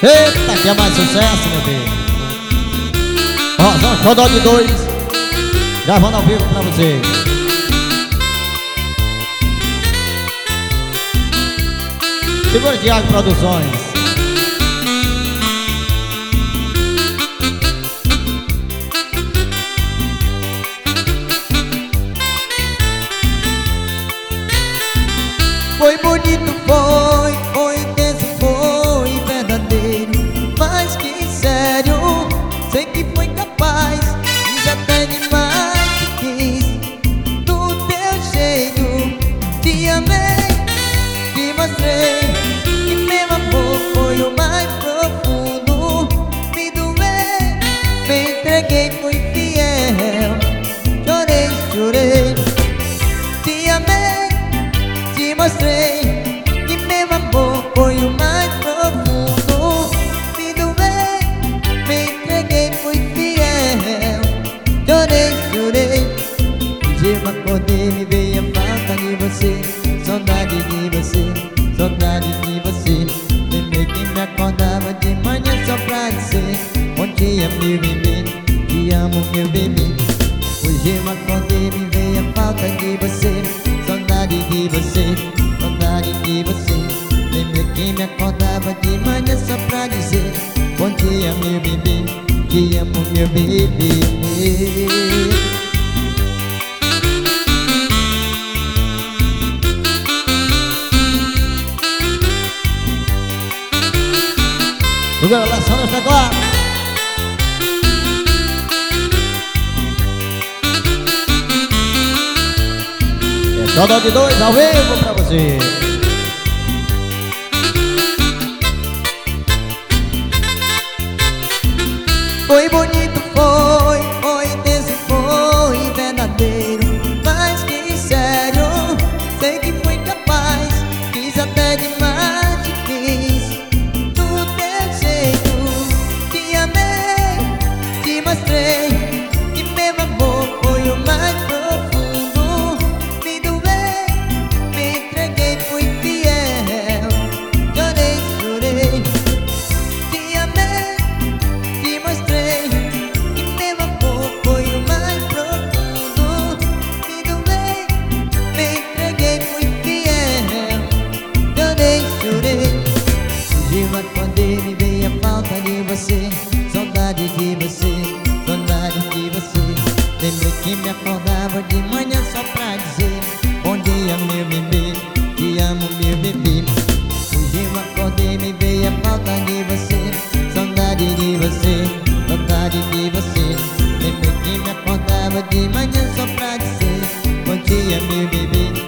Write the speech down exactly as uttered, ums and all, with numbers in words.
Eita, que é mais sucesso, meu filho. Rosão Xodó de dois, gravando ao vivo pra você. Segura Thiago Produções. Foi bonito, foi, foi intenso, foi verdadeiro, mas que sério, sei que foi capaz, fiz até demais, te quis, do teu jeito, te amei, te mostrei, que meu amor foi o mais profundo, me doei, me entreguei, fui fiel, chorei, chorei, te amei, te mostrei que meu amor foi o mais profundo, me doei, me entreguei, fui fiel, chorei, chorei. Hoje eu acordei, me veio a falta de você, saudade de você, saudade de você. Lembrei que me acordava de manhã só pra dizer bom dia, meu bebê, te amo, meu bebê. Hoje eu acordei, me veio a falta de você, saudade de você, saudade de você. Lembra que me acordava de manhã só pra dizer bom dia, meu bebê, te amo, meu bebê. Segura lá, só no teclado. Xodó de dois ao vivo pra você. Foi bonito, foi, foi intenso, foi verdadeiro, mas que sério, sei que foi capaz, quis até demais, te quis, do teu jeito, te amei, te mostrei, que meu amor foi o mais profundo, me doei, me entreguei, fui fiel, chorei, chorei, te amei, te mostrei que meu amor foi o mais profundo, me doei, me entreguei, fui fiel, chorei, chorei. Hoje eu acordei, me veio a falta de você, saudade de você, saudade de você. Lembrei que me acordava de manhã só pra dizer bom dia, meu bebê, te amo, meu bebê. Hoje eu acordei, me veio a falta de você, saudade de você, saudade de você. Lembrei que me acordava de manhã só pra dizer bom dia, meu bebê,